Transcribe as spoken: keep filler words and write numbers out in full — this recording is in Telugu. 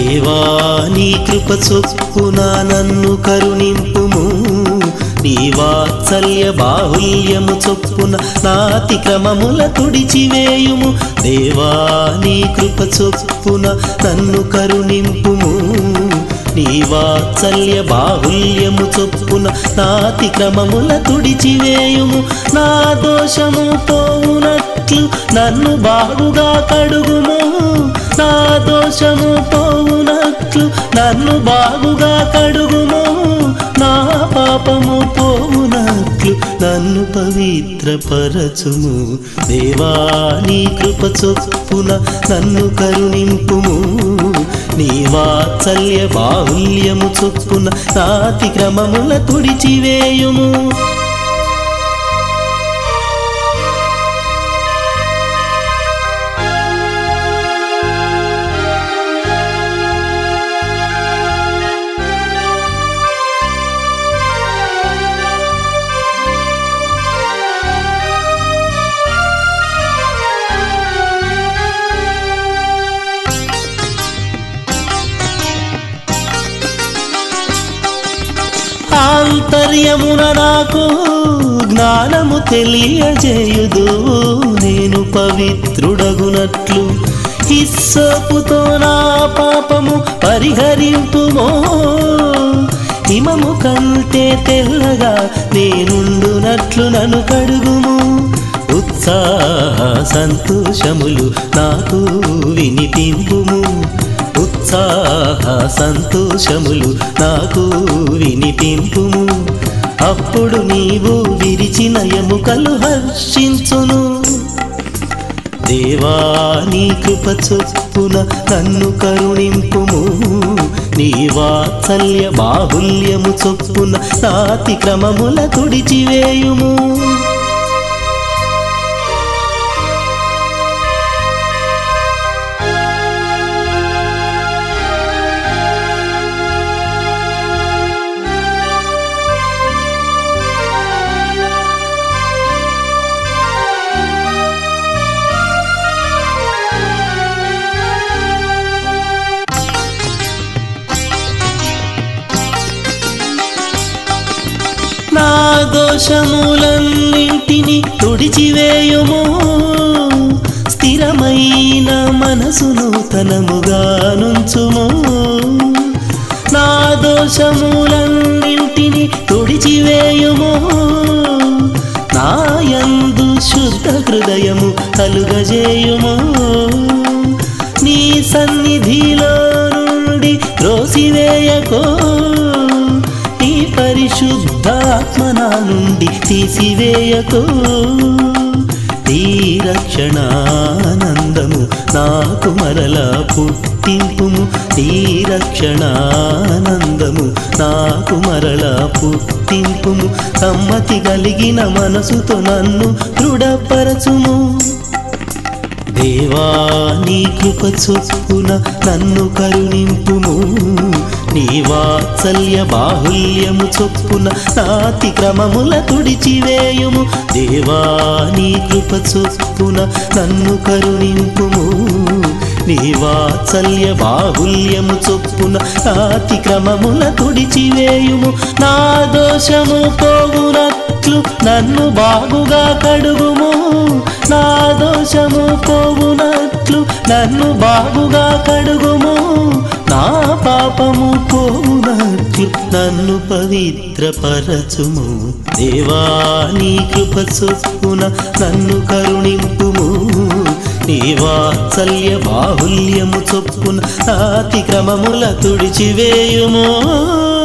దేవా నీ కృప చొప్పున నన్ను కరుణింపుము నీ వాత్సల్య బాహుల్యము చొప్పున నాతిక్రమముల తుడిచివేయుము దేవా నీ కృప చొప్పున నన్ను కరుణింపుము నీ వాత్సల్య బాహుల్యము చొప్పున నాతిక్రమముల తుడిచివేయుము నా దోషము పోవునట్లు నన్ను బాగుగా కడుగుము నా దోషము పోవునట్లు నన్ను బాగుగా కడుగుము నా పాపము పోవునట్లు నన్ను పవిత్రపరచుము దేవా నీ కృప చొప్పున నన్ను కరుణింపుము నీ వాత్సల్య బాహుల్యము చొప్పున నాతిక్రమముల తుడిచివేయుము ఆంతర్యమున నాకు జ్ఞానము తెలియజేయుదు నేను పవిత్రుడగునట్లు హిస్సోపుతో నా పాపము పరిహరింపుమో హిమము కంటే తెల్లగా నేనుండునట్లు నన్ను కడుగుము ఉత్సాహ సంతోషములు నాకు వినిపింపుము ఉత్సాహ సంతోషములు నాకు వినిపింపుము అప్పుడు నీవు విరిచిన ఎముకలు హర్షించును దేవా నీ కృప చొప్పున నన్ను కరుణింపుము నీ వాత్సల్య బాహుల్యము చొప్పున నాతిక్రమముల తుడిచివేయుము నా దోషములన్నింటిని తుడిచివేయుము స్థిరమైన మనసును తనముగా నుంచుము నా దోషములన్నింటిని తుడిచివేయుము నాయందు శుద్ధ హృదయము కలుగజేయుము నీ సన్నిధిలో నుండి త్రోసివేయకో నీ పరిశుద్ధాత్మన నుండి తీసివేయకో నీ రక్షణానందము నాకు మరలా పుట్టింపుము నీ రక్షణానందము నాకు మరలా పుట్టింపుము సమ్మతి కలిగిన మనసుతో నన్ను దృఢపరచుము దేవా నీ కృప చొప్పున నన్ను కరుణింపుము నీ వాత్సల్య బాహుల్యము చొప్పున నాతిక్రమముల తుడిచివేయుము దేవా నీ కృప చొప్పున నన్ను కరుణింపుము నీ వాత్సల్య బాహుల్యము చొప్పున నాతిక్రమముల తుడిచివేయుము నా దోషము పోవునట్లు నన్ను బాగుగా కడుగుము నా దోషము పోవునట్లు నన్ను బాగుగా కడుగుము నా పాపము పోవునట్లు నన్ను పవిత్రపరచుము దేవా నీ కృప చొప్పున నన్ను కరుణింపుము నీ వాత్సల్య బాహుల్యము చొప్పున నాతిక్రమముల తుడిచివేయుము